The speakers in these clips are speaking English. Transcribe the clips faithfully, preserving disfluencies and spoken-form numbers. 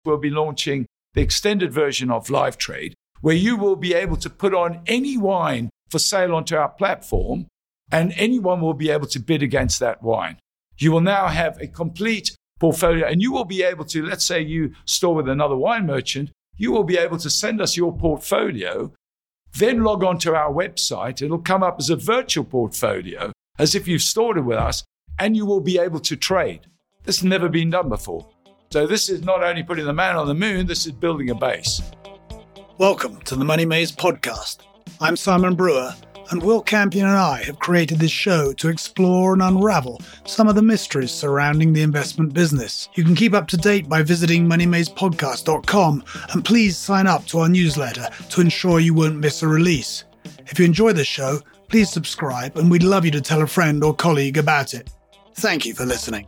we'll be launching the extended version of Live Trade, where you will be able to put on any wine for sale onto our platform, and anyone will be able to bid against that wine. You will now have a complete portfolio, and you will be able to, let's say you store with another wine merchant, you will be able to send us your portfolio, then log on to our website. It'll come up as a virtual portfolio, as if you've stored it with us, and you will be able to trade. This has never been done before. So this is not only putting the man on the moon, this is building a base. Welcome to the Money Maze podcast. I'm Simon Brewer, and Will Campion and I have created this show to explore and unravel some of the mysteries surrounding the investment business. You can keep up to date by visiting money maze podcast dot com, and please sign up to our newsletter to ensure you won't miss a release. If you enjoy the show, please subscribe, and we'd love you to tell a friend or colleague about it. Thank you for listening.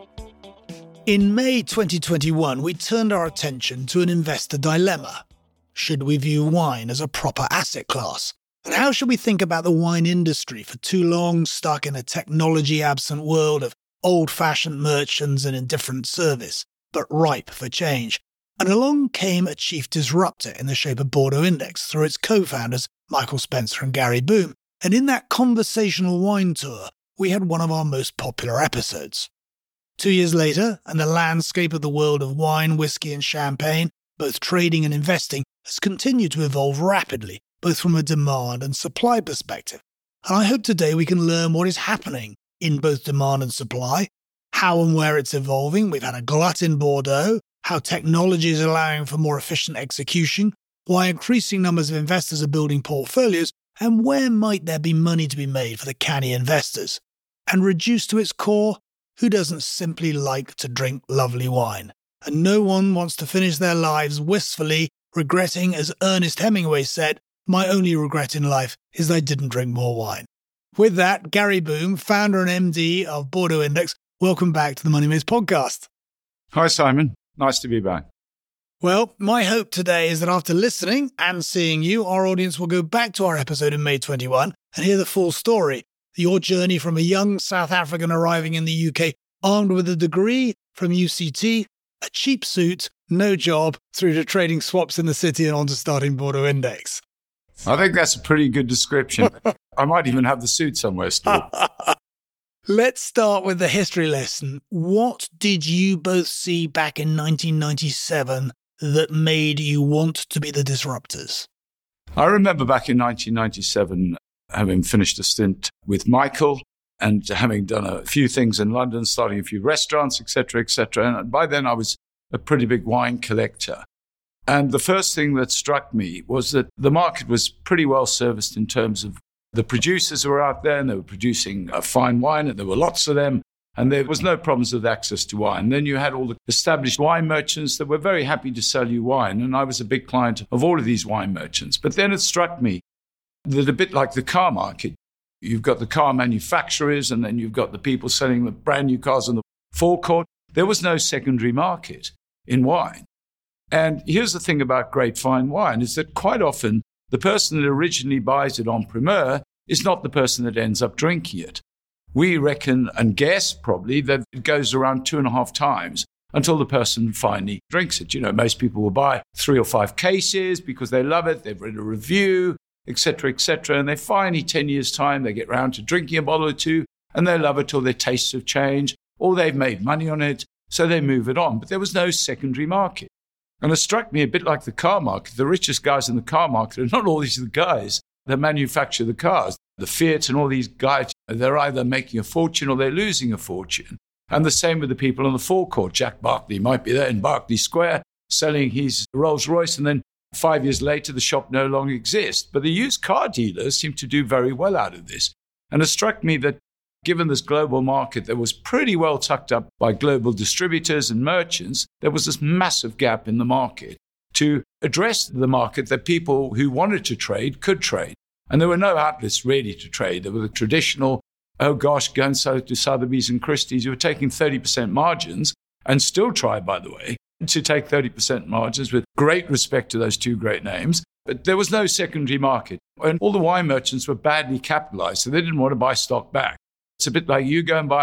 In May twenty twenty-one, we turned our attention to an investor dilemma. Should we view wine as a proper asset class? And how should we think about the wine industry for too long stuck in a technology-absent world of old-fashioned merchants and indifferent service, but ripe for change? And along came a chief disruptor in the shape of Bordeaux Index through its co-founders, Michael Spencer and Gary Boom. And in that conversational wine tour, we had one of our most popular episodes. Two years later, and the landscape of the world of wine, whiskey and champagne, both trading and investing, has continued to evolve rapidly, both from a demand and supply perspective. And I hope today we can learn what is happening in both demand and supply, how and where it's evolving. We've had a glut in Bordeaux, how technology is allowing for more efficient execution, why increasing numbers of investors are building portfolios, and where might there be money to be made for the canny investors. And reduced to its core, who doesn't simply like to drink lovely wine? And no one wants to finish their lives wistfully, regretting, as Ernest Hemingway said, "My only regret in life is I didn't drink more wine." With that, Gary Boom, founder and M D of Bordeaux Index, welcome back to the Money Maze podcast. Hi, Simon. Nice to be back. Well, my hope today is that after listening and seeing you, our audience will go back to our episode in May twenty-one and hear the full story. Your journey from a young South African arriving in the U K, armed with a degree from U C T, a cheap suit, no job, through to trading swaps in the city and on to starting Bordeaux Index. I think that's a pretty good description. I might even have the suit somewhere still. Let's start with the history lesson. What did you both see back in nineteen ninety-seven that made you want to be the disruptors? I remember back in nineteen ninety-seven, having finished a stint with Michael and having done a few things in London, starting a few restaurants, et cetera, et cetera. And by then I was a pretty big wine collector. And the first thing that struck me was that the market was pretty well serviced in terms of the producers who were out there, and they were producing a fine wine, and there were lots of them, and there was no problems with access to wine. Then you had all the established wine merchants that were very happy to sell you wine, and I was a big client of all of these wine merchants. But then it struck me that a bit like the car market, you've got the car manufacturers, and then you've got the people selling the brand new cars on the forecourt. There was no secondary market in wine. And here's the thing about great fine wine, is that quite often the person that originally buys it en primeur is not the person that ends up drinking it. We reckon and guess probably that it goes around two and a half times until the person finally drinks it. You know, most people will buy three or five cases because they love it, they've read a review, et cetera, et cetera. And they finally, ten years' time, they get round to drinking a bottle or two, and they love it till their tastes have changed, or they've made money on it, so they move it on. But there was no secondary market. And it struck me a bit like the car market. The richest guys in the car market are not all these guys that manufacture the cars. The Fiat and all these guys, they're either making a fortune or they're losing a fortune. And the same with the people on the forecourt. Jack Barkley might be there in Berkeley Square selling his Rolls Royce, and then five years later, the shop no longer exists. But the used car dealers seem to do very well out of this. And it struck me that given this global market that was pretty well tucked up by global distributors and merchants, there was this massive gap in the market to address the market that people who wanted to trade could trade. And there were no outlets ready to trade. There were the traditional, oh gosh, go and sell it to Sotheby's and Christie's. You were taking thirty percent margins, and still try, by the way, to take thirty percent margins with great respect to those two great names. But there was no secondary market. And all the wine merchants were badly capitalized, so they didn't want to buy stock back. It's a bit like you go and buy a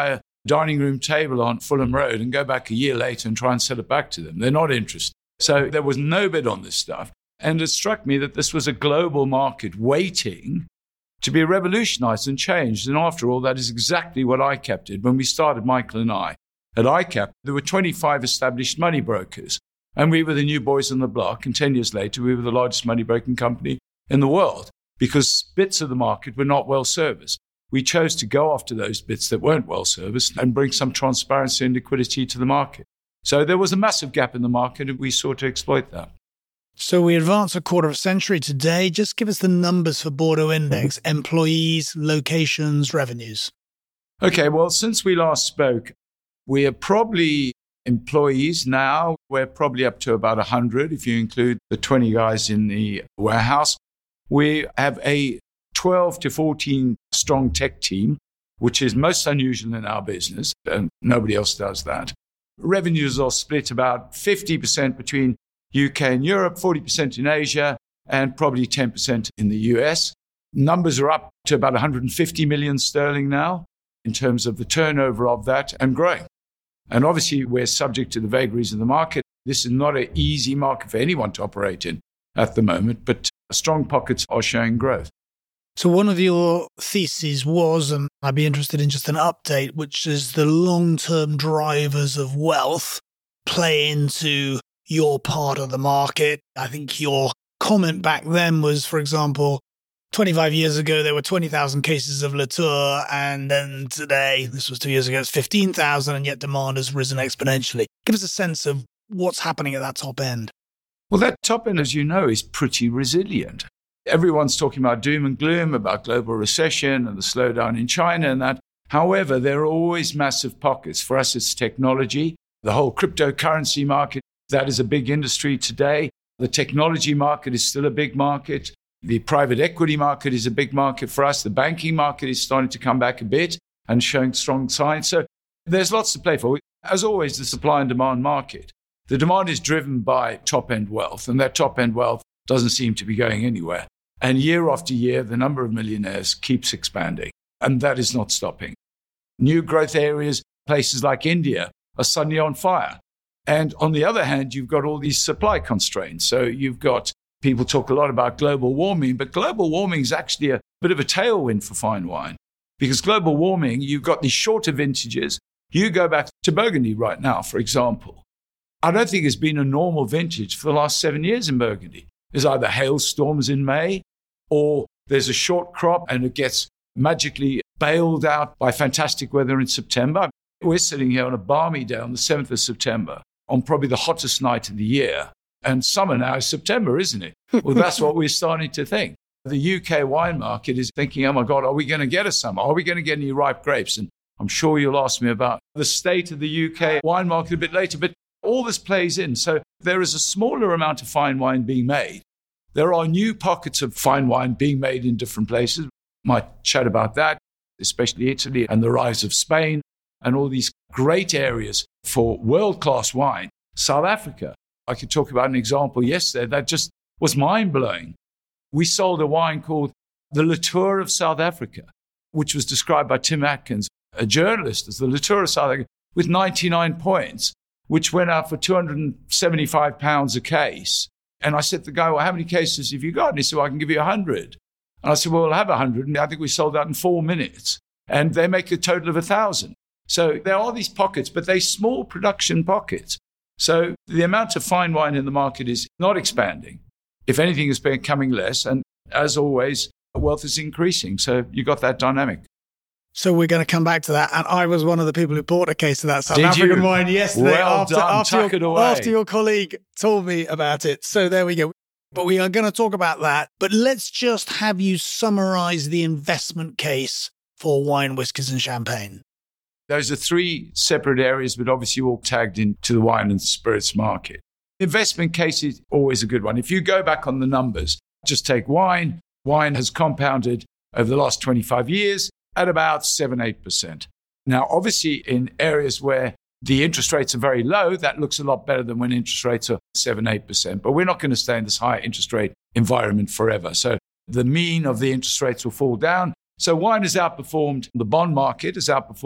dining room table on Fulham Road and go back a year later and try and sell it back to them. They're not interested. So there was no bid on this stuff. And it struck me that this was a global market waiting to be revolutionized and changed. And after all, that is exactly what I C A P did. When we started, Michael and I, at I C A P, there were twenty-five established money brokers. And we were the new boys on the block. And ten years later, we were the largest money broking company in the world because bits of the market were not well serviced. We chose to go after those bits that weren't well serviced and bring some transparency and liquidity to the market. So there was a massive gap in the market and we sought to exploit that. So we advance a quarter of a century today. Just give us the numbers for Bordeaux Index, employees, locations, revenues. Okay, well, since we last spoke, we are probably employees now. We're probably up to about one hundred if you include the twenty guys in the warehouse. We have a twelve to fourteen strong tech team, which is most unusual in our business, and nobody else does that. Revenues are split about fifty percent between U K and Europe, forty percent in Asia, and probably ten percent in the U S. Numbers are up to about one hundred fifty million sterling now in terms of the turnover of that and growing. And obviously, we're subject to the vagaries of the market. This is not an easy market for anyone to operate in at the moment, but strong pockets are showing growth. So one of your theses was, and I'd be interested in just an update, which is the long-term drivers of wealth play into your part of the market. I think your comment back then was, for example, twenty-five years ago, there were twenty thousand cases of Latour, and then today, this was two years ago, it's fifteen thousand, and yet demand has risen exponentially. Give us a sense of what's happening at that top end. Well, that top end, as you know, is pretty resilient. Everyone's talking about doom and gloom, about global recession and the slowdown in China and that. However, there are always massive pockets. For us, it's technology. The whole cryptocurrency market, that is a big industry today. The technology market is still a big market. The private equity market is a big market for us. The banking market is starting to come back a bit and showing strong signs. So there's lots to play for. As always, the supply and demand market. The demand is driven by top-end wealth, and that top-end wealth doesn't seem to be going anywhere. And year after year, the number of millionaires keeps expanding, and that is not stopping. New growth areas, places like India, are suddenly on fire. And on the other hand, you've got all these supply constraints. So you've got, people talk a lot about global warming, but global warming is actually a bit of a tailwind for fine wine. Because global warming, you've got these shorter vintages. You go back to Burgundy right now, for example. I don't think it's been a normal vintage for the last seven years in Burgundy. There's either hailstorms in May, or there's a short crop and it gets magically bailed out by fantastic weather in September. We're sitting here on a balmy day on the seventh of September, on probably the hottest night of the year. And summer now is September, isn't it? Well, that's what we're starting to think. The U K wine market is thinking, oh my God, are we going to get a summer? Are we going to get any ripe grapes? And I'm sure you'll ask me about the state of the U K wine market a bit later, but all this plays in. So there is a smaller amount of fine wine being made. There are new pockets of fine wine being made in different places. Might chat about that, especially Italy and the rise of Spain and all these great areas for world-class wine. South Africa, I could talk about an example yesterday that just was mind-blowing. We sold a wine called the Latour of South Africa, which was described by Tim Atkins, a journalist, as the Latour of South Africa, with ninety-nine points, which went out for two hundred seventy-five pounds a case. And I said to the guy, well, how many cases have you got? And he said, well, I can give you one hundred. And I said, well, we'll have one hundred. And I think we sold that in four minutes. And they make a total of one thousand. So there are these pockets, but they're small production pockets. So the amount of fine wine in the market is not expanding. If anything, it's becoming less. And as always, wealth is increasing. So you got that dynamic. So we're going to come back to that. And I was one of the people who bought a case of that South Did African you? wine yesterday well after, done. after, Tuck your, it away. after your colleague told me about it. So there we go. But we are going to talk about that. But let's just have you summarize the investment case for wine, whiskies and champagne. Those are three separate areas, but obviously all tagged into the wine and spirits market. Investment case is always a good one. If you go back on the numbers, just take wine. Wine has compounded over the last twenty-five years at about seven, eight percent. Now, obviously, in areas where the interest rates are very low, that looks a lot better than when interest rates are seven, eight percent. But we're not going to stay in this high interest rate environment forever. So the mean of the interest rates will fall down. So wine has outperformed, the bond market has outperformed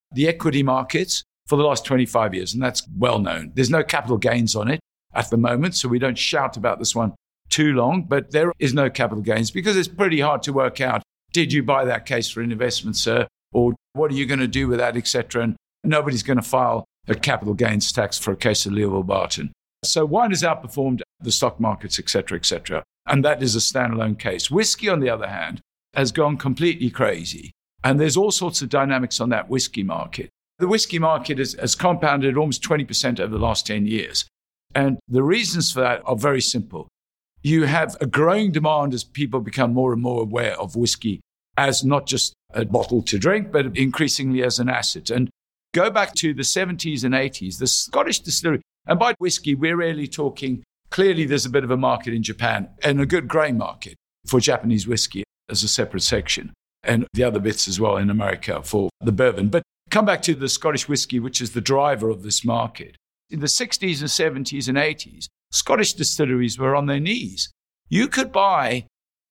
the equity markets for the last twenty-five years, and that's well known. There's no capital gains on it at the moment, so we don't shout about this one too long, but there is no capital gains because it's pretty hard to work out, did you buy that case for an investment, sir? Or what are you going to do with that, et cetera? And nobody's going to file a capital gains tax for a case of Learville Barton. So wine has outperformed the stock markets, et cetera, et cetera. And that is a standalone case. Whiskey, on the other hand, has gone completely crazy. And there's all sorts of dynamics on that whiskey market. The whiskey market has, has compounded almost twenty percent over the last ten years. And the reasons for that are very simple. You have a growing demand as people become more and more aware of whiskey as not just a bottle to drink, but increasingly as an asset. And go back to the seventies and eighties, the Scottish distillery, and by whiskey, we're really talking, clearly there's a bit of a market in Japan and a good grain market for Japanese whiskey as a separate section, and the other bits as well in America for the bourbon. But come back to the Scottish whiskey, which is the driver of this market. In the sixties and seventies and eighties, Scottish distilleries were on their knees. You could buy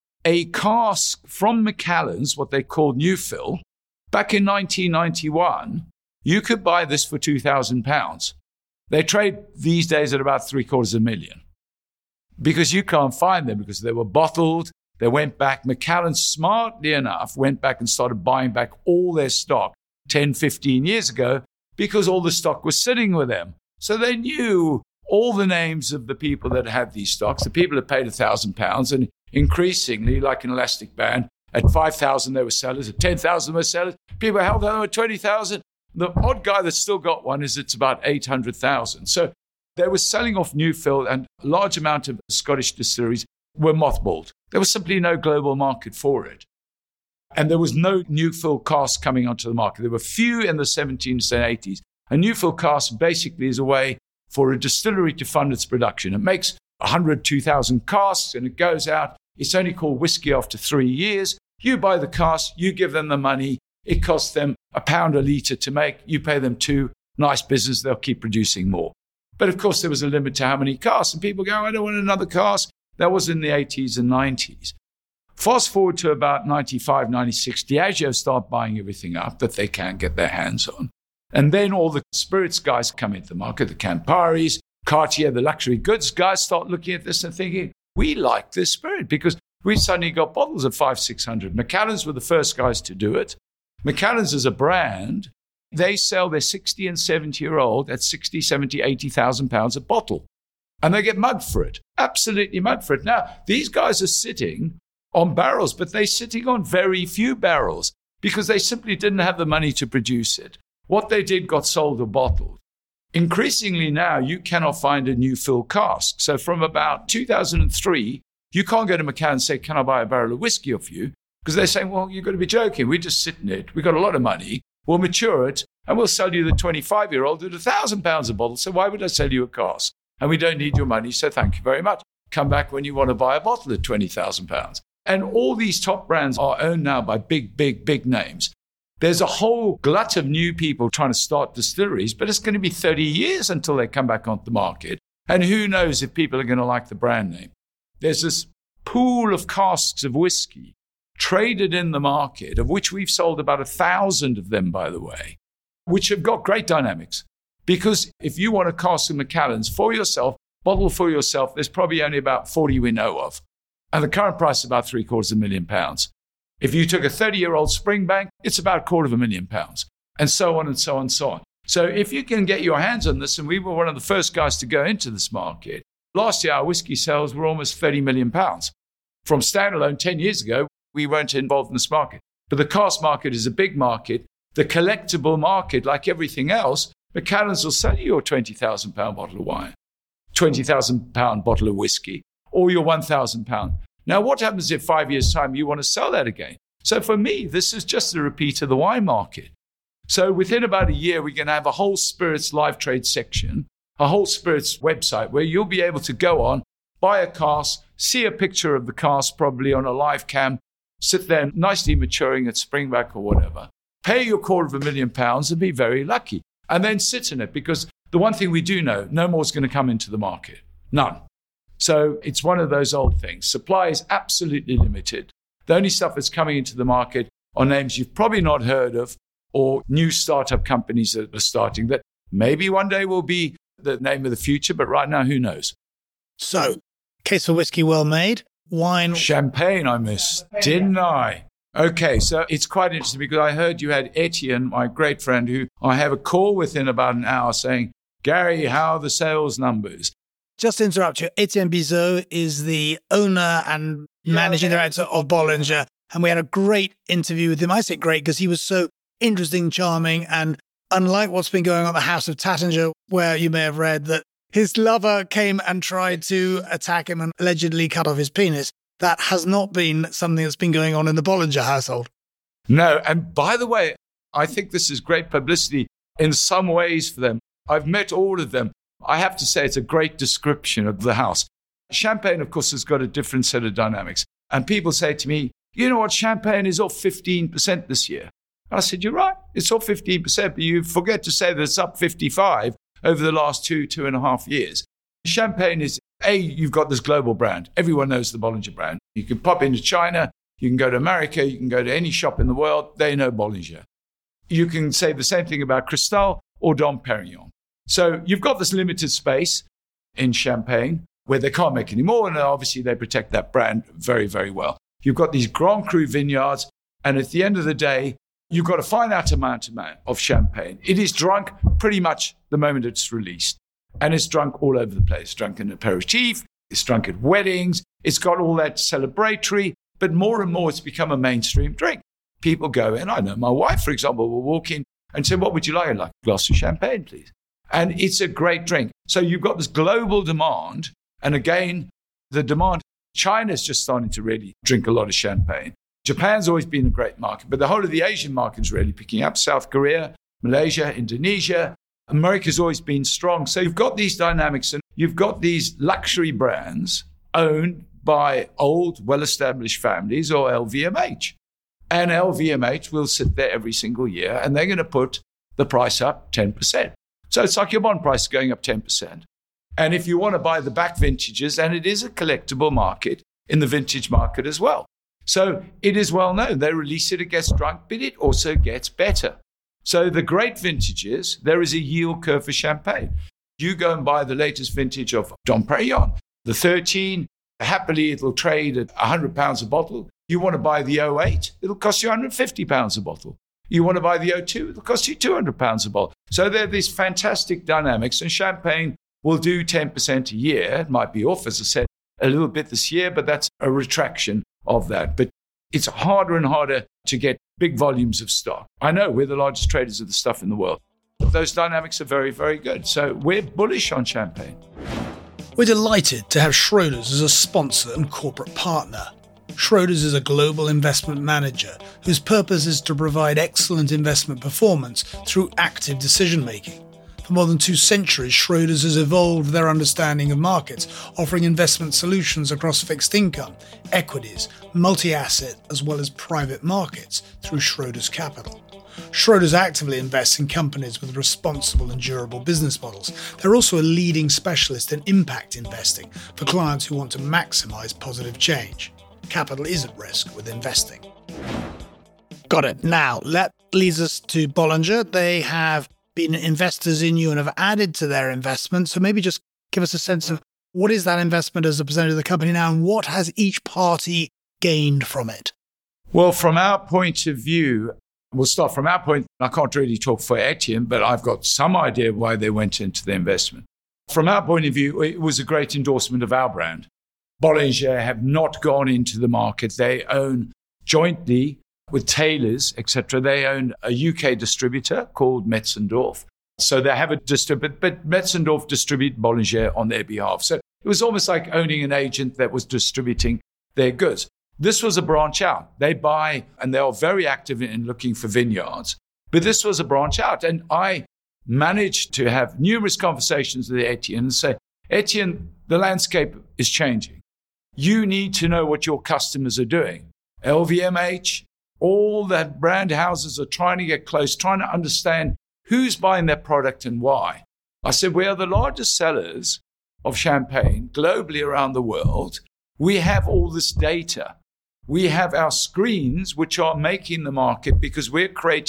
a cask from Macallan's, what they called New Fill, back in nineteen ninety-one. You could buy this for two thousand pounds. They trade these days at about three quarters of a million because you can't find them because they were bottled. They went back. Macallan, smartly enough, went back and started buying back all their stock ten, fifteen years ago because all the stock was sitting with them. So they knew all the names of the people that had these stocks, the people that paid one thousand pounds, and increasingly, like an elastic band, at five thousand they were sellers, at ten thousand they were sellers. People held on at twenty thousand. The odd guy that's still got one is it's about eight hundred thousand. So they were selling off New Fill, and a large amount of Scottish distilleries were mothballed. There was simply no global market for it. And there was no New Fill cask coming onto the market. There were few in the seventies and eighties. A New Fill cask basically is a way for a distillery to fund its production. It makes one hundred, two thousand casks and it goes out. It's only called whiskey after three years. You buy the cask, you give them the money. It costs them a pound a litre to make. You pay them two. Nice business. They'll keep producing more. But of course, there was a limit to how many casks. And people go, I don't want another cask. That was in the eighties and nineties. Fast forward to about ninety-five, ninety-six, Diageo start buying everything up that they can get their hands on. And then all the spirits guys come into the market, the Camparis, Cartier, the luxury goods guys start looking at this and thinking, we like this spirit because we suddenly got bottles at five, six hundred. Macallan's were the first guys to do it. Macallan's as a brand, they sell their sixty and seventy-year-old at sixty, seventy, eighty thousand pounds a bottle. And they get mugged for it, absolutely mugged for it. Now, these guys are sitting on barrels, but they're sitting on very few barrels because they simply didn't have the money to produce it. What they did got sold or bottled. Increasingly now, you cannot find a New Fill cask. So from about two thousand three, you can't go to Macallan and say, can I buy a barrel of whiskey off you? Because they're saying, well, you've got to be joking. We just sit in it. We've got a lot of money. We'll mature it and we'll sell you the twenty-five-year-old at one thousand pounds a bottle. So why would I sell you a cask? And we don't need your money, so thank you very much. Come back when you want to buy a bottle at twenty thousand pounds. And all these top brands are owned now by big, big, big names. There's a whole glut of new people trying to start distilleries, but it's going to be thirty years until they come back onto the market. And who knows if people are going to like the brand name. There's this pool of casks of whiskey traded in the market, of which we've sold about a thousand of them, by the way, which have got great dynamics. Because if you want a cask of Macallan's for yourself, bottle for yourself, there's probably only about forty we know of. And the current price is about three quarters of a million pounds. If you took a thirty-year-old Springbank, it's about a quarter of a million pounds, and so on and so on and so on. So if you can get your hands on this, and we were one of the first guys to go into this market, last year our whiskey sales were almost thirty million pounds. From standalone ten years ago, we weren't involved in this market. But the cask market is a big market. The collectible market, like everything else, Macallan's will sell you your twenty thousand pound bottle of wine, twenty thousand pound bottle of whiskey, or your one thousand pound. Now, what happens if five years' time you want to sell that again? So for me, this is just a repeat of the wine market. So within about a year, we're going to have a whole spirits live trade section, a whole spirits website where you'll be able to go on, buy a cask, see a picture of the cask probably on a live cam, sit there nicely maturing at Springbank or whatever, pay your quarter of a million pounds and be very lucky. And then sit in it, because the one thing we do know, no more is going to come into the market. None. So it's one of those old things. Supply is absolutely limited. The only stuff that's coming into the market are names you've probably not heard of, or new startup companies that are starting that maybe one day will be the name of the future, but right now, who knows? So, case for whiskey well made, wine. Champagne I missed, didn't I? Okay, so it's quite interesting because I heard you had Etienne, my great friend, who I have a call with in about an hour saying, Gary, how are the sales numbers? Just to interrupt you, Etienne Bizot is the owner and managing director of Bollinger. And we had a great interview with him. I say great because he was so interesting, charming, and unlike what's been going on at the House of Tattinger, where you may have read that his lover came and tried to attack him and allegedly cut off his penis, that has not been something that's been going on in the Bollinger household. No, and by the way, I think this is great publicity in some ways for them. I've met all of them. I have to say it's a great description of the house. Champagne, of course, has got a different set of dynamics. And people say to me, you know what, Champagne is off fifteen percent this year. And I said, you're right, it's off fifteen percent, but you forget to say that it's up fifty-five over the last two, two and a half years. Champagne is, A, you've got this global brand. Everyone knows the Bollinger brand. You can pop into China, you can go to America, you can go to any shop in the world, they know Bollinger. You can say the same thing about Cristal or Dom Perignon. So you've got this limited space in Champagne where they can't make any more, and obviously they protect that brand very, very well. You've got these Grand Cru vineyards, and at the end of the day, you've got a finite amount of champagne. It is drunk pretty much the moment it's released, and it's drunk all over the place. Drunk in aperitif, it's drunk at weddings, it's got all that celebratory, but more and more it's become a mainstream drink. People go in, I know my wife, for example, will walk in and say, what would you like? I'd like a glass of champagne, please. And it's a great drink. So you've got this global demand, and again, the demand, China's just starting to really drink a lot of champagne. Japan's always been a great market, but the whole of the Asian market is really picking up. South Korea, Malaysia, Indonesia. America's always been strong. So you've got these dynamics, and you've got these luxury brands owned by old, well-established families or L V M H. And L V M H will sit there every single year, and they're going to put the price up ten percent. So it's like your bond price going up ten percent. And if you want to buy the back vintages, and it is a collectible market in the vintage market as well. So it is well known. They release it, it gets drunk, but it also gets better. So the great vintages, there is a yield curve for champagne. You go and buy the latest vintage of Dom Perignon, the thirteen, happily it'll trade at one hundred pounds a bottle. You want to buy the oh eight, it'll cost you one hundred fifty pounds a bottle. You want to buy the oh two, it'll cost you two hundred pounds a bottle. So there are these fantastic dynamics, and champagne will do ten percent a year. It might be off, as I said, a little bit this year, but that's a retraction of that. But it's harder and harder to get big volumes of stock. I know we're the largest traders of the stuff in the world. Those dynamics are very, very good. So we're bullish on champagne. We're delighted to have Schroders as a sponsor and corporate partner. Schroders is a global investment manager whose purpose is to provide excellent investment performance through active decision-making. For more than two centuries, Schroders has evolved their understanding of markets, offering investment solutions across fixed income, equities, multi-asset, as well as private markets through Schroders Capital. Schroders actively invests in companies with responsible and durable business models. They're also a leading specialist in impact investing for clients who want to maximize positive change. Capital is at risk with investing. Got it. Now, that leads us to Bollinger. They have been investors in you and have added to their investment. So maybe just give us a sense of what is that investment as a percentage of the company now, and what has each party gained from it? Well, from our point of view, we'll start from our point. I can't really talk for Etienne, but I've got some idea why they went into the investment. From our point of view, it was a great endorsement of our brand. Bollinger have not gone into the market. They own jointly with Taylors, et cetera. They own a U K distributor called Metzendorf. So they have a distributor, but Metzendorf distribute Bollinger on their behalf. So it was almost like owning an agent that was distributing their goods. This was a branch out. They buy, and they are very active in looking for vineyards. But this was a branch out. And I managed to have numerous conversations with Etienne and say, Etienne, the landscape is changing. You need to know what your customers are doing. L V M H, all the brand houses are trying to get close, trying to understand who's buying their product and why. I said, we are the largest sellers of champagne globally around the world. We have all this data. We have our screens, which are making the market because we're creating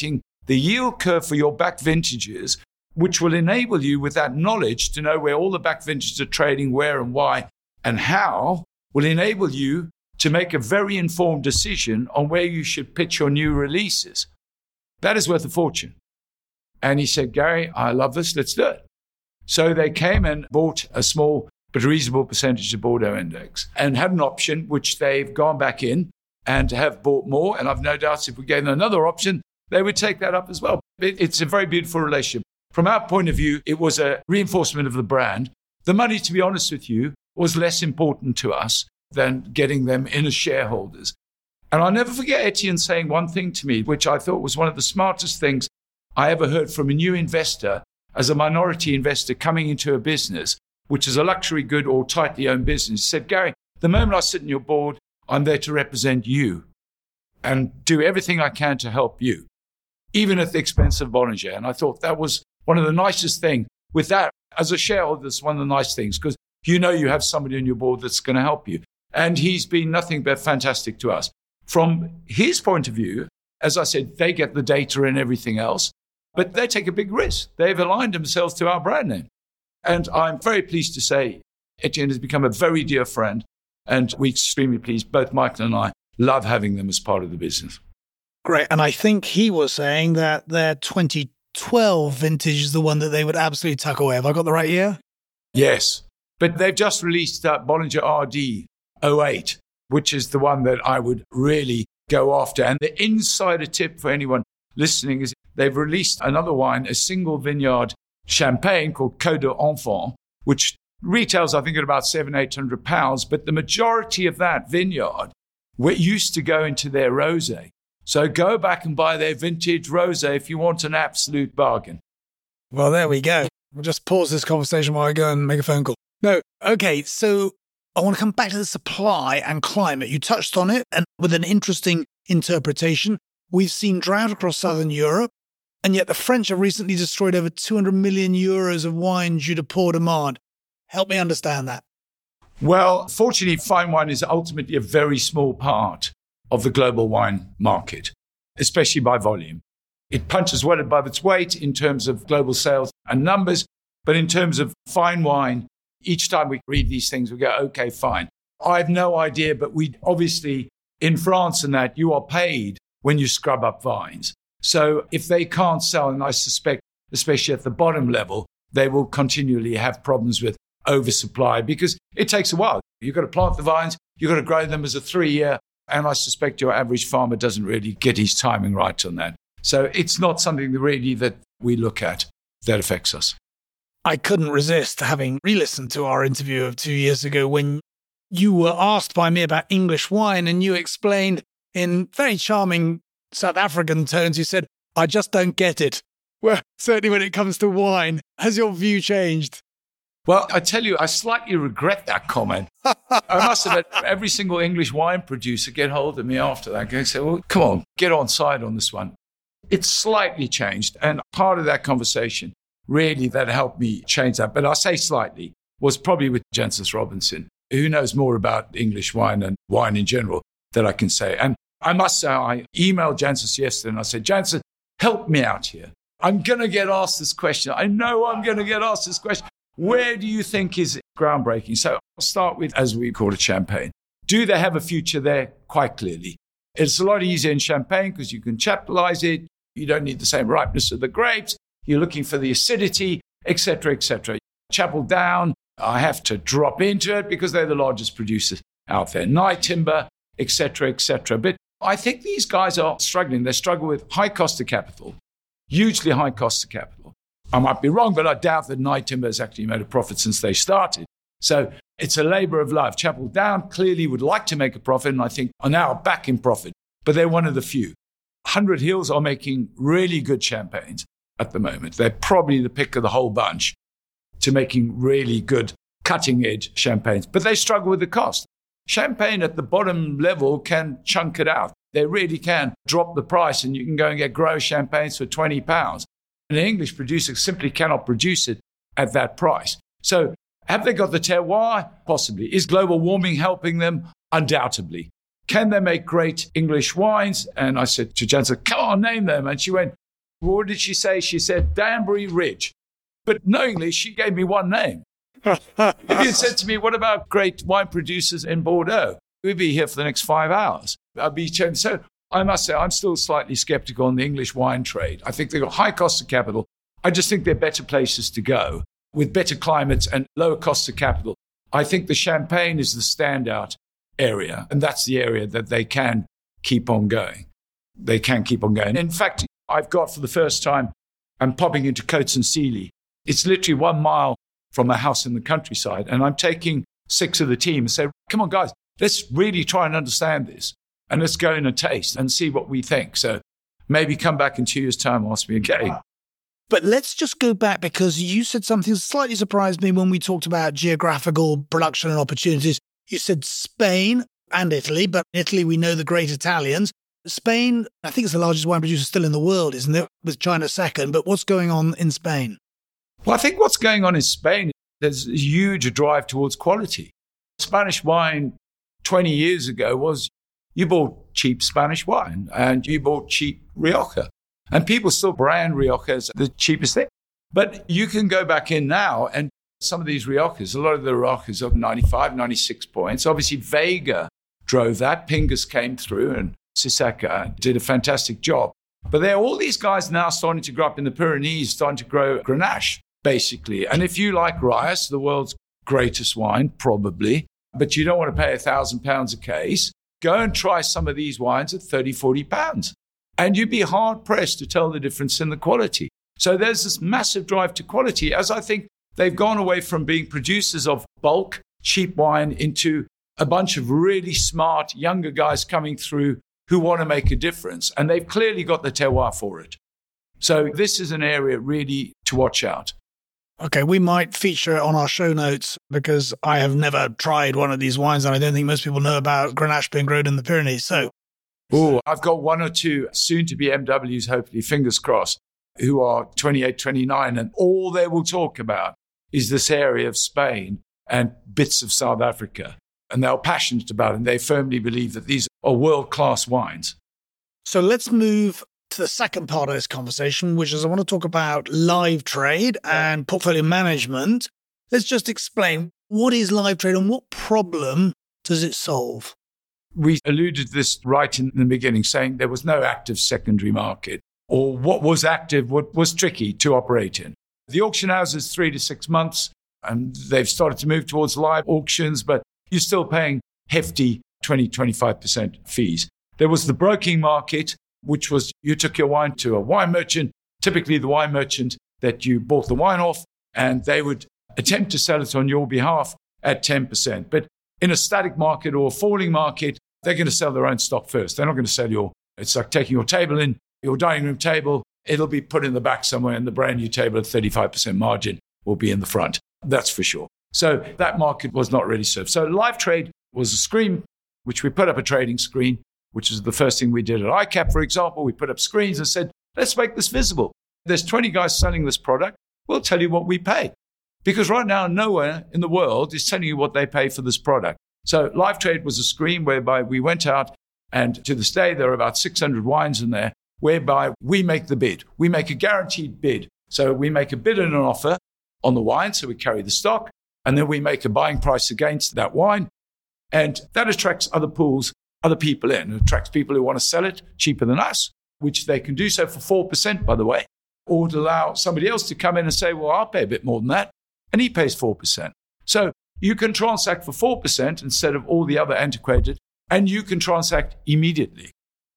the yield curve for your back vintages, which will enable you with that knowledge to know where all the back vintages are trading, where and why and how, will enable you to make a very informed decision on where you should pitch your new releases. That is worth a fortune. And he said, Gary, I love this, let's do it. So they came and bought a small but reasonable percentage of Bordeaux Index and had an option, which they've gone back in and have bought more. And I've no doubts if we gave them another option, they would take that up as well. It, it's a very beautiful relationship. From our point of view, it was a reinforcement of the brand. The money, to be honest with you, was less important to us than getting them in as shareholders. And I'll never forget Etienne saying one thing to me, which I thought was one of the smartest things I ever heard from a new investor as a minority investor coming into a business, which is a luxury good or tightly owned business. He said, Gary, the moment I sit on your board, I'm there to represent you and do everything I can to help you, even at the expense of Bollinger. And I thought that was one of the nicest things. With that, as a shareholder, that's one of the nice things, because you know you have somebody on your board that's going to help you. And he's been nothing but fantastic to us. From his point of view, as I said, they get the data and everything else, but they take a big risk. They've aligned themselves to our brand name. And I'm very pleased to say Etienne has become a very dear friend, and we're extremely pleased. Both Michael and I love having them as part of the business. Great. And I think he was saying that their twenty twelve vintage is the one that they would absolutely tuck away. Have I got the right year? Yes. But they've just released uh, Bollinger R D oh eight, which is the one that I would really go after. And the insider tip for anyone listening is they've released another wine, a single vineyard champagne called Côte d'Enfant, which retails, I think, at about seven, eight hundred pounds. But the majority of that vineyard used to go into their rosé. So go back and buy their vintage rosé if you want an absolute bargain. Well, there we go. We'll just pause this conversation while I go and make a phone call. No, okay, so I want to come back to the supply and climate. You touched on it, and with an interesting interpretation. We've seen drought across southern Europe, and yet the French have recently destroyed over two hundred million euros of wine due to poor demand. Help me understand that. Well, fortunately, fine wine is ultimately a very small part of the global wine market, especially by volume. It punches well above its weight in terms of global sales and numbers, but in terms of fine wine, each time we read these things, we go, okay, fine. I have no idea, but we obviously, in France and that, you are paid when you scrub up vines. So if they can't sell, and I suspect, especially at the bottom level, they will continually have problems with oversupply because it takes a while. You've got to plant the vines, you've got to grow them as a three-year, and I suspect your average farmer doesn't really get his timing right on that. So it's not something that really that we look at that affects us. I couldn't resist having re-listened to our interview of two years ago when you were asked by me about English wine and you explained in very charming South African tones, you said, I just don't get it. Well, certainly when it comes to wine, has your view changed? Well, I tell you, I slightly regret that comment. I must have had every single English wine producer get hold of me after that and say, well, come on, get on side on this one. It's slightly changed. And part of that conversation, really, that helped me change that. But I say slightly, was probably with Jancis Robinson, who knows more about English wine and wine in general than I can say. And I must say, I emailed Jancis yesterday and I said, Jancis, help me out here. I'm going to get asked this question. I know I'm going to get asked this question. Where do you think is groundbreaking? So I'll start with, as we call it, Champagne. Do they have a future there? Quite clearly. It's a lot easier in Champagne because you can chaptalize it. You don't need the same ripeness of the grapes. You're looking for the acidity, et cetera, et cetera. Chapel Down, I have to drop into it because they're the largest producers out there. Nye Timber, et cetera, et cetera. But I think these guys are struggling. They struggle with high cost of capital, hugely high cost of capital. I might be wrong, but I doubt that Nye Timber has actually made a profit since they started. So it's a labor of love. Chapel Down clearly would like to make a profit, and I think are now back in profit, but they're one of the few. Hundred Hills are making really good champagnes at the moment. They're probably the pick of the whole bunch to making really good cutting-edge champagnes, but they struggle with the cost. Champagne at the bottom level can chunk it out. They really can drop the price, and you can go and get Gros champagnes for twenty pounds. An English producer simply cannot produce it at that price. So have they got the terroir? Possibly. Is global warming helping them? Undoubtedly. Can they make great English wines? And I said to Jan, come on, name them. And she went, What did she say? She said Danbury Ridge. But knowingly, she gave me one name. If you said to me, what about great wine producers in Bordeaux? We'd be here for the next five hours. I'd be changing. So I must say, I'm still slightly skeptical on the English wine trade. I think they've got high cost of capital. I just think they're better places to go with better climates and lower costs of capital. I think the Champagne is the standout area, and that's the area that they can keep on going. They can keep on going. In fact, I've got for the first time, I'm popping into Coates and Seeley. It's literally one mile from a house in the countryside, and I'm taking six of the team and say, come on, guys, let's really try and understand this, and let's go in and taste and see what we think. So maybe come back in two years' time and ask me again. But let's just go back, because you said something that slightly surprised me when we talked about geographical production and opportunities. You said Spain and Italy, but Italy, we know the great Italians. Spain, I think it's the largest wine producer still in the world, isn't it? With China second. But what's going on in Spain? Well, I think what's going on in Spain, there's a huge drive towards quality. Spanish wine twenty years ago was you bought cheap Spanish wine and you bought cheap Rioja. And people still brand Rioja as the cheapest thing. But you can go back in now, and some of these Riojas, a lot of the Riojas are ninety-five, ninety-six points. Obviously, Vega drove that. Pingus came through, and Siseka did a fantastic job. But there are all these guys now starting to grow up in the Pyrenees, starting to grow Grenache, basically. And if you like Rioja, the world's greatest wine, probably, but you don't want to pay a thousand pounds a case, go and try some of these wines at thirty, forty pounds. And you'd be hard-pressed to tell the difference in the quality. So there's this massive drive to quality, as I think they've gone away from being producers of bulk, cheap wine into a bunch of really smart, younger guys coming through who want to make a difference. And they've clearly got the terroir for it. So this is an area really to watch out. Okay, we might feature it on our show notes, because I have never tried one of these wines, and I don't think most people know about Grenache being grown in the Pyrenees. So Oh, I've got one or two soon-to-be M Ws, hopefully, fingers crossed, who are twenty-eight, twenty-nine, and all they will talk about is this area of Spain and bits of South Africa. And they're passionate about it, and they firmly believe that these are world-class wines. So let's move to the second part of this conversation, which is I want to talk about live trade and portfolio management. Let's just explain, what is live trade and what problem does it solve? We alluded to this right in the beginning, saying there was no active secondary market, or what was active what was tricky to operate in. The auction houses, three to six months, and they've started to move towards live auctions, but you're still paying hefty twenty, twenty-five percent fees. There was the broking market, which was you took your wine to a wine merchant, typically the wine merchant that you bought the wine off, and they would attempt to sell it on your behalf at ten percent. But in a static market or a falling market, they're going to sell their own stock first. They're not going to sell your, it's like taking your table in, your dining room table, it'll be put in the back somewhere, and the brand new table at thirty-five percent margin will be in the front. That's for sure. So that market was not really served. So live trade was a screen, which we put up a trading screen, which is the first thing we did at I C A P, for example. We put up screens and said, let's make this visible. There's twenty guys selling this product. We'll tell you what we pay. Because right now, nowhere in the world is telling you what they pay for this product. So live trade was a screen whereby we went out, and to this day, there are about six hundred wines in there, whereby we make the bid. We make a guaranteed bid. So we make a bid and an offer on the wine, so we carry the stock, and then we make a buying price against that wine. And that attracts other pools, other people in. It attracts people who want to sell it cheaper than us, which they can do so for four percent, by the way, or to allow somebody else to come in and say, well, I'll pay a bit more than that, and he pays four percent. So you can transact for four percent instead of all the other antiquated, and you can transact immediately.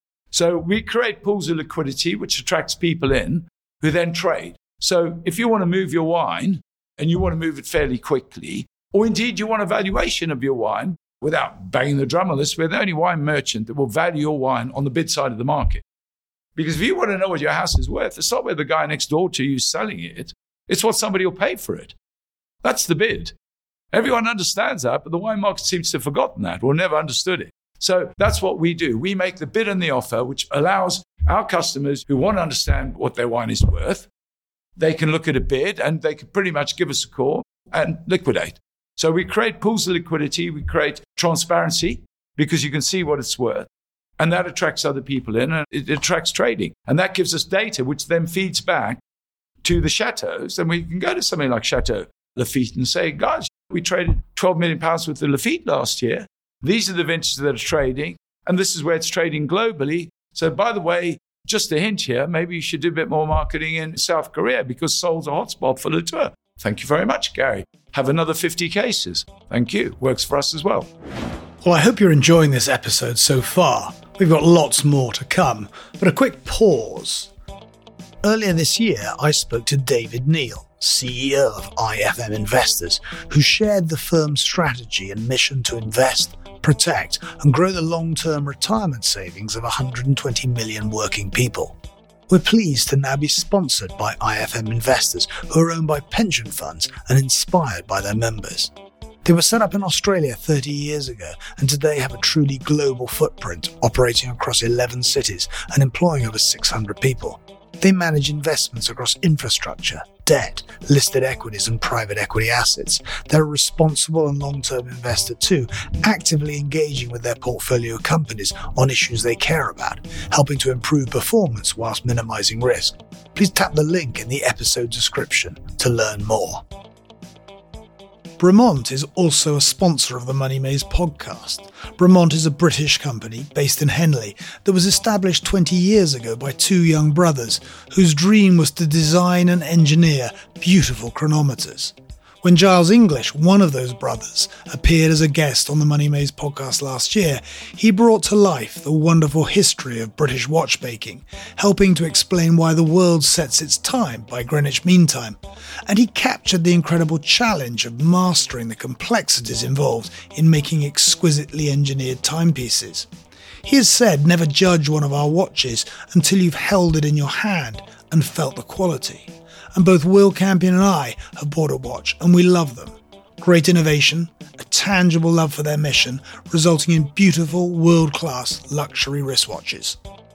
So we create pools of liquidity, which attracts people in who then trade. So if you want to move your wine and you want to move it fairly quickly, or indeed you want a valuation of your wine without banging the drum on this, we're the only wine merchant that will value your wine on the bid side of the market. Because if you want to know what your house is worth, it's not where the guy next door to you is selling it. It's what somebody will pay for it. That's the bid. Everyone understands that, but the wine market seems to have forgotten that or never understood it. So that's what we do. We make the bid and the offer, which allows our customers who want to understand what their wine is worth, they can look at a bid and they can pretty much give us a call and liquidate. So we create pools of liquidity, we create transparency because you can see what it's worth. And that attracts other people in, and it attracts trading. And that gives us data, which then feeds back to the chateaus. And we can go to something like Chateau Lafite and say, guys, we traded twelve million pounds worth of Lafite last year. These are the vintages that are trading, and this is where it's trading globally. So by the way, just a hint here, maybe you should do a bit more marketing in South Korea because Seoul's a hotspot for Latour. Thank you very much, Gary. Have another fifty cases. Thank you. Works for us as well. Well, I hope you're enjoying this episode so far. We've got lots more to come, but a quick pause. Earlier this year, I spoke to David Neal, C E O of I F M Investors, who shared the firm's strategy and mission to invest, protect, and grow the long-term retirement savings of one hundred twenty million working people. We're pleased to now be sponsored by I F M Investors, who are owned by pension funds and inspired by their members. They were set up in Australia thirty years ago and today have a truly global footprint, operating across eleven cities and employing over six hundred people. They manage investments across infrastructure, debt, listed equities and private equity assets. They're a responsible and long-term investor too, actively engaging with their portfolio companies on issues they care about, helping to improve performance whilst minimizing risk. Please tap the link in the episode description to learn more. Bremont is also a sponsor of the Money Maze podcast. Bremont is a British company based in Henley that was established twenty years ago by two young brothers whose dream was to design and engineer beautiful chronometers. When Giles English, one of those brothers, appeared as a guest on the Money Maze podcast last year, he brought to life the wonderful history of British watchmaking, helping to explain why the world sets its time by Greenwich Mean Time. And he captured the incredible challenge of mastering the complexities involved in making exquisitely engineered timepieces. He has said, never judge one of our watches until you've held it in your hand and felt the quality. And both Will Campion and I have bought a watch, and we love them. Great innovation, a tangible love for their mission, resulting in beautiful, world-class luxury wristwatches.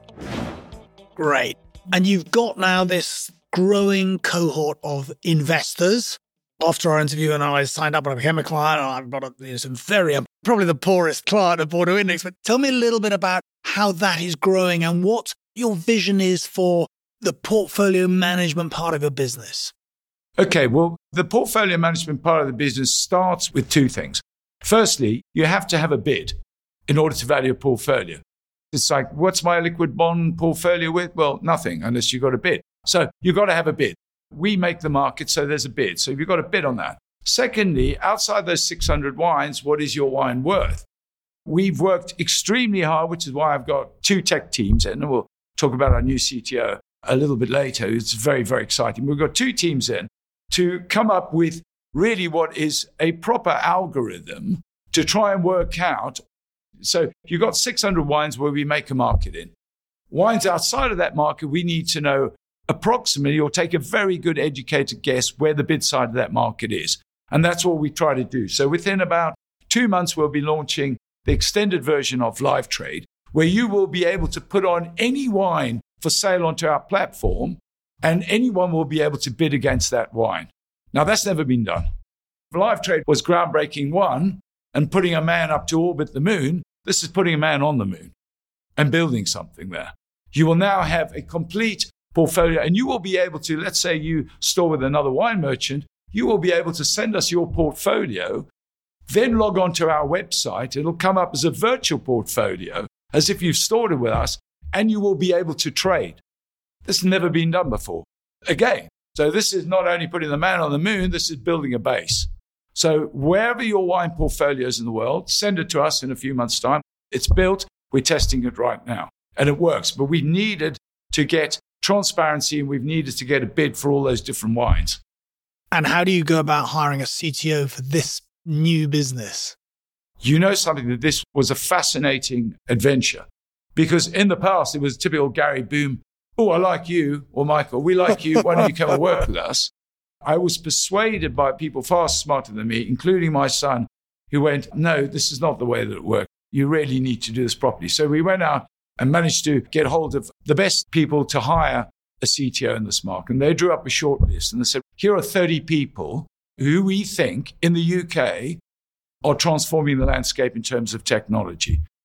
Great. And you've got now this growing cohort of investors. After our interview and I signed up and I became a client, and I've got a, you know, some very, um, probably the poorest client of Bordeaux Index, but tell me a little bit about how that is growing and what your vision is for the portfolio management part of your business. Okay, well, the portfolio management part of the business starts with two things. Firstly, you have to have a bid in order to value a portfolio. It's like, what's my liquid bond portfolio with? Well, nothing unless you've got a bid. So you've got to have a bid. We make the market, so there's a bid. So you've got a bid on that. Secondly, outside those six hundred wines, what is your wine worth? We've worked extremely hard, which is why I've got two tech teams, and we'll talk about our new C T O a little bit later. It's very, very exciting. We've got two teams in to come up with really what is a proper algorithm to try and work out. So you've got six hundred wines where we make a market in. Wines outside of that market, we need to know approximately or take a very good educated guess where the bid side of that market is. And that's what we try to do. So within about two months, we'll be launching the extended version of Live Trade, where you will be able to put on any wine for sale onto our platform, and anyone will be able to bid against that wine. Now, that's never been done. Live Trade was groundbreaking one, and putting a man up to orbit the moon. This is putting a man on the moon and building something there. You will now have a complete portfolio, and you will be able to, let's say you store with another wine merchant, you will be able to send us your portfolio, then log on to our website. It'll come up as a virtual portfolio, as if you've stored it with us, and you will be able to trade. This has never been done before. Again, so this is not only putting the man on the moon, this is building a base. So wherever your wine portfolio is in the world, send it to us in a few months' time. It's built. We're testing it right now. And it works. But we needed to get transparency, and we've needed to get a bid for all those different wines. And how do you go about hiring a C T O for this new business? You know something, that this was a fascinating adventure. Because in the past, it was typical Gary Boom. Oh, I like you, or Michael, we like you. Why don't you come and work with us? I was persuaded by people far smarter than me, including my son, who went, no, this is not the way that it works. You really need to do this properly. So we went out and managed to get hold of the best people to hire a C T O in this market. And they drew up a short list, and they said, here are thirty people who we think in the U K are transforming the landscape in terms of technology.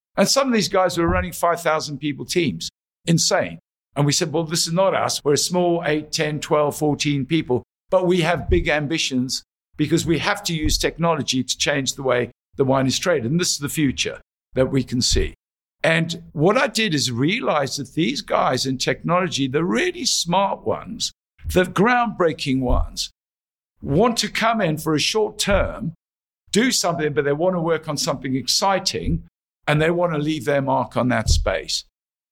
And some of these guys were running five thousand people teams. Insane. And we said, well, this is not us. We're a small eight, ten, twelve, fourteen people, but we have big ambitions because we have to use technology to change the way the wine is traded. And this is the future that we can see. And what I did is realize that these guys in technology, the really smart ones, the groundbreaking ones, want to come in for a short term, do something, but they want to work on something exciting, and they want to leave their mark on that space.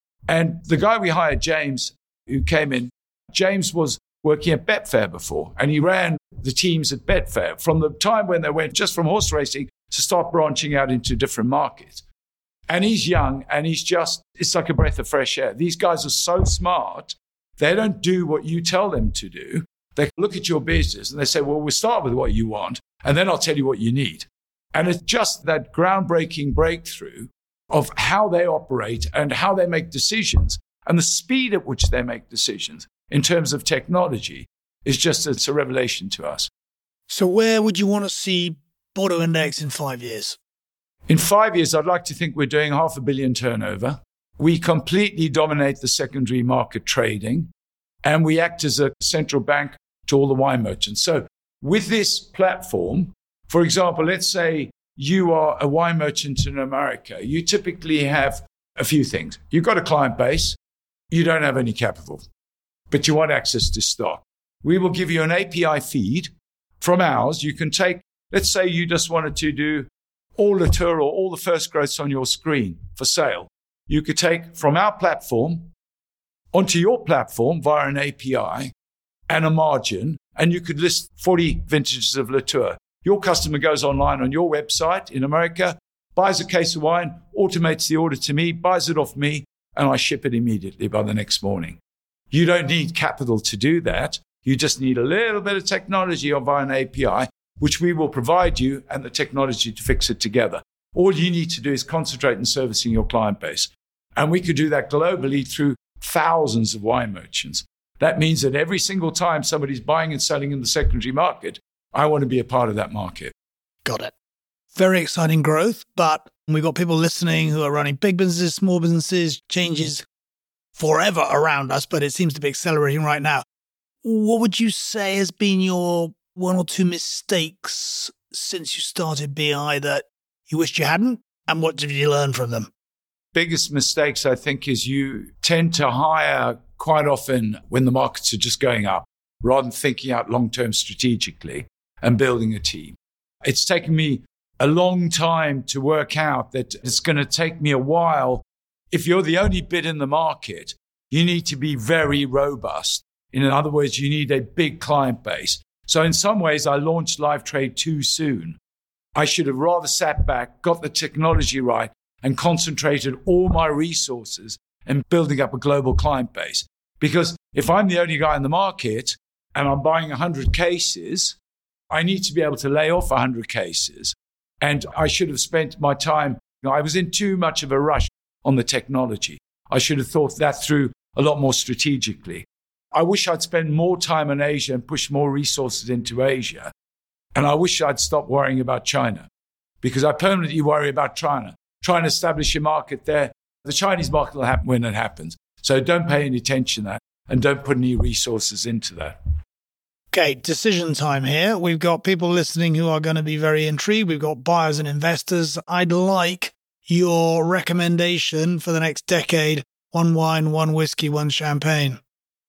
And the guy we hired, James, who came in, James was working at Betfair before, and he ran the teams at Betfair from the time when they went just from horse racing to start branching out into different markets. And he's young, and he's just, it's like a breath of fresh air. These guys are so smart, they don't do what you tell them to do. They look at your business and they say, well, we'll start with what you want, and then I'll tell you what you need. And it's just that groundbreaking breakthrough of how they operate and how they make decisions and the speed at which they make decisions in terms of technology is just, it's a revelation to us. So where would you want to see Bordeaux Index in five years? In five years, I'd like to think we're doing half a billion turnover. We completely dominate the secondary market trading, and we act as a central bank to all the wine merchants. So with this platform, for example, let's say you are a wine merchant in America. You typically have a few things. You've got a client base. You don't have any capital, but you want access to stock. We will give you an A P I feed from ours. You can take, let's say you just wanted to do all Latour or all the first growths on your screen for sale. You could take from our platform onto your platform via an A P I and a margin, and you could list forty vintages of Latour. Your customer goes online on your website in America, buys a case of wine, automates the order to me, buys it off me, and I ship it immediately by the next morning. You don't need capital to do that. You just need a little bit of technology via an A P I, which we will provide you, and the technology to fix it together. All you need to do is concentrate on servicing your client base. And we could do that globally through thousands of wine merchants. That means that every single time somebody's buying and selling in the secondary market, I want to be a part of that market. Got it. Very exciting growth, but we've got people listening who are running big businesses, small businesses, changes forever around us, but it seems to be accelerating right now. What would you say has been your one or two mistakes since you started B I that you wished you hadn't? And what did you learn from them? Biggest mistakes, I think, is you tend to hire quite often when the markets are just going up, rather than thinking out long-term strategically and building a team. It's taken me a long time to work out that it's going to take me a while. If you're the only bid in the market, you need to be very robust. In other words, you need a big client base. So in some ways, I launched Live Trade too soon. I should have rather sat back, got the technology right, and concentrated all my resources in building up a global client base. Because if I'm the only guy in the market and I'm buying one hundred cases, I need to be able to lay off one hundred cases. And I should have spent my time, you know, I was in too much of a rush on the technology. I should have thought that through a lot more strategically. I wish I'd spent more time in Asia and pushed more resources into Asia. And I wish I'd stopped worrying about China, because I permanently worry about China. Trying to establish a market there. The Chinese market will happen when it happens. So don't pay any attention to that and don't put any resources into that. Okay, decision time here. We've got people listening who are going to be very intrigued. We've got buyers and investors. I'd like your recommendation for the next decade. One wine, one whiskey, one champagne.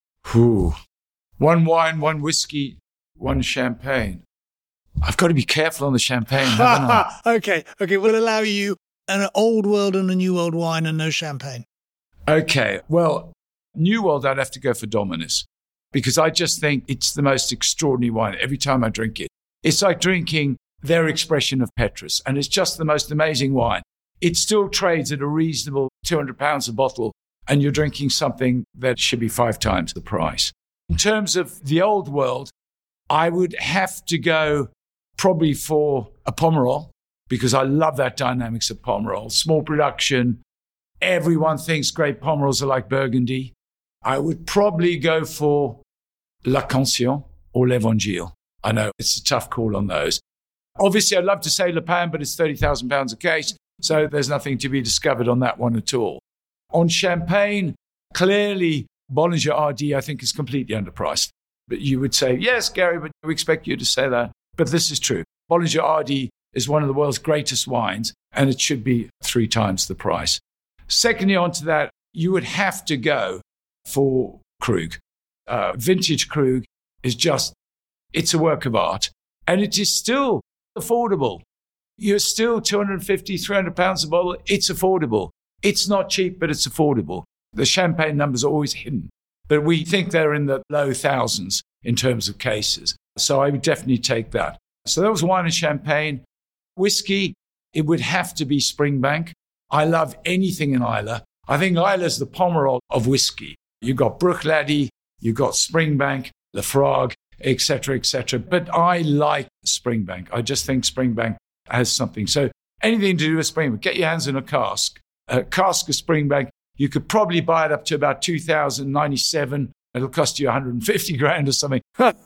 Ooh. One wine, one whiskey, one champagne. I've got to be careful on the champagne, haven't I? okay, okay. We'll allow you an old world and a new world wine and no champagne. Okay, well, new world, I'd have to go for Dominus, because I just think it's the most extraordinary wine every time I drink it. It's like drinking their expression of Petrus, and it's just the most amazing wine. It still trades at a reasonable two hundred pounds a bottle, and you're drinking something that should be five times the price. In terms of the old world, I would have to go probably for a Pomerol, because I love that dynamics of Pomerol. Small production. Everyone thinks great Pomerols are like Burgundy. I would probably go for L'Ascension or L'Evangile. I know it's a tough call on those. Obviously, I'd love to say Le Pen, but it's thirty thousand pounds a case. So there's nothing to be discovered on that one at all. On champagne, clearly Bollinger R D, I think, is completely underpriced. But you would say, yes, Gary, but we expect you to say that. But this is true. Bollinger R D is one of the world's greatest wines, and it should be three times the price. Secondly, onto that, you would have to go for Krug. Uh, vintage Krug is just, it's a work of art. And it is still affordable. You're still two hundred fifty, three hundred pounds a bottle. It's affordable. It's not cheap, but it's affordable. The champagne numbers are always hidden, but we think they're in the low thousands in terms of cases. So I would definitely take that. So that was wine and champagne. Whiskey, it would have to be Springbank. I love anything in Islay. I think Isla's the Pomerol of whiskey. You've got Bruichladdich, you've got Springbank, Laphroaig, et cetera, et cetera. But I like Springbank. I just think Springbank has something. So anything to do with Springbank, get your hands in a cask. A cask of Springbank, you could probably buy it up to about two thousand ninety-seven. It'll cost you one hundred fifty grand or something.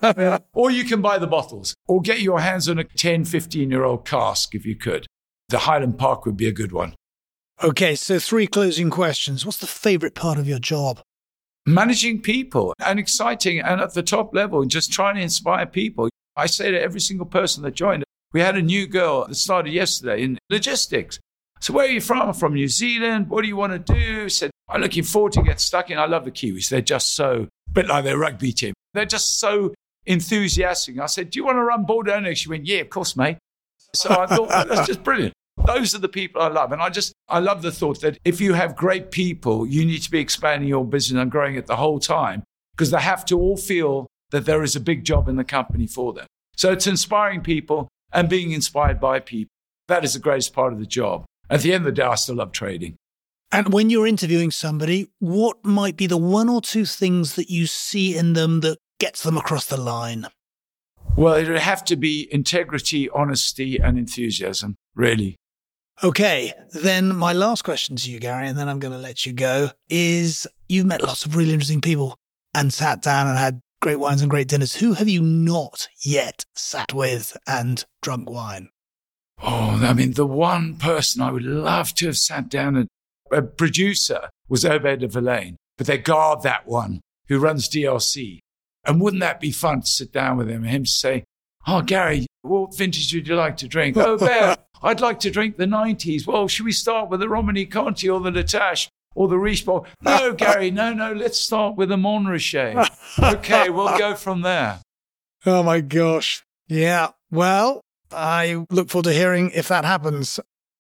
Or you can buy the bottles. Or get your hands on a ten, fifteen-year-old cask if you could. The Highland Park would be a good one. Okay, so three closing questions. What's the favourite part of your job? Managing people, and exciting, and at the top level, just trying to inspire people. I say to every single person that joined, we had a new girl that started yesterday in logistics. So where are you from? I'm from New Zealand. What do you want to do? I said, I'm looking forward to get stuck in. I love the Kiwis. They're just so, a bit like their rugby team. They're just so enthusiastic. I said, do you want to run Bordeaux? She went, yeah, of course, mate. So I thought, that's just brilliant. Those are the people I love. And I just, I love the thought that if you have great people, you need to be expanding your business and growing it the whole time, because they have to all feel that there is a big job in the company for them. So it's inspiring people and being inspired by people. That is the greatest part of the job. At the end of the day, I still love trading. And when you're interviewing somebody, what might be the one or two things that you see in them that gets them across the line? Well, it would have to be integrity, honesty, and enthusiasm, really. Okay, then my last question to you, Gary, and then I'm going to let you go, is you've met lots of really interesting people and sat down and had great wines and great dinners. Who have you not yet sat with and drunk wine? Oh, I mean, the one person I would love to have sat down and a producer was Aubert de Villaine, but they guard that one who runs D L C. And wouldn't that be fun to sit down with him and him say, oh, Gary, what vintage would you like to drink? Aubert, I'd like to drink the nineties. Well, should we start with the Romani Conti or the Latache or the Richebold? No, Gary, no, no, let's start with the Montrachet. Okay, we'll go from there. Oh, my gosh. Yeah, well, I look forward to hearing if that happens.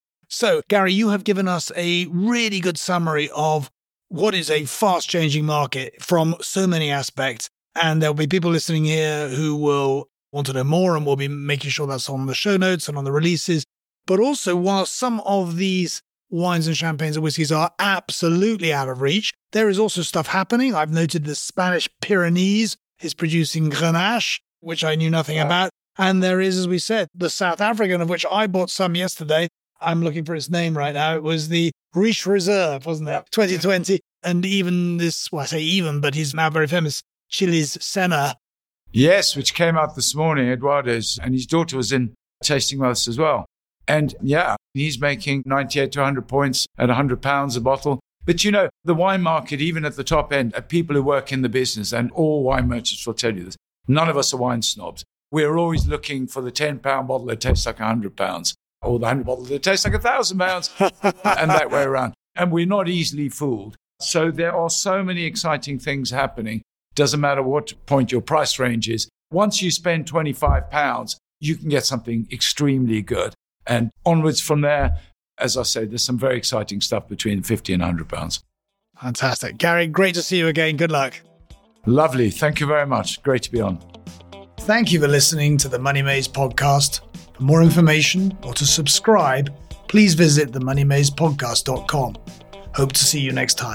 So, Gary, you have given us a really good summary of what is a fast-changing market from so many aspects. And there'll be people listening here who will want to know more, and we'll be making sure that's on the show notes and on the releases. But also, while some of these wines and champagnes and whiskies are absolutely out of reach, there is also stuff happening. I've noted the Spanish Pyrenees is producing Grenache, which I knew nothing about. And there is, as we said, the South African, of which I bought some yesterday. I'm looking for its name right now. It was the Riche Reserve, wasn't it? twenty twenty. And even this, well, I say even, but he's now very famous, Chile's Senna. Yes, which came out this morning, Eduardo's, and his daughter was in tasting with us as well. And yeah, he's making ninety-eight to one hundred points at one hundred pounds a bottle. But you know, the wine market, even at the top end, are people who work in the business, and all wine merchants will tell you this. None of us are wine snobs. We're always looking for the ten pound bottle that tastes like one hundred pounds, or the one hundred bottle that tastes like one thousand pounds, and that way around. And we're not easily fooled. So there are so many exciting things happening. Doesn't matter what point your price range is. Once you spend twenty-five pounds, you can get something extremely good. And onwards from there, as I said, there's some very exciting stuff between fifty and one hundred pounds. Fantastic. Gary, great to see you again. Good luck. Lovely. Thank you very much. Great to be on. Thank you for listening to the Money Maze podcast. For more information or to subscribe, please visit the money maze podcast dot com. Hope to see you next time.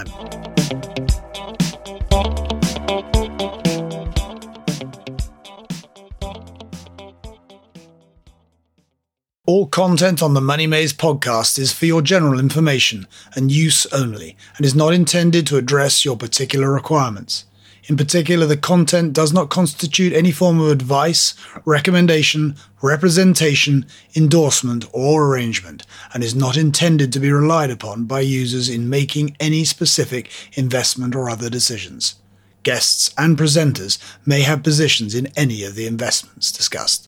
All content on the Money Maze podcast is for your general information and use only, and is not intended to address your particular requirements. In particular, the content does not constitute any form of advice, recommendation, representation, endorsement, or arrangement, and is not intended to be relied upon by users in making any specific investment or other decisions. Guests and presenters may have positions in any of the investments discussed.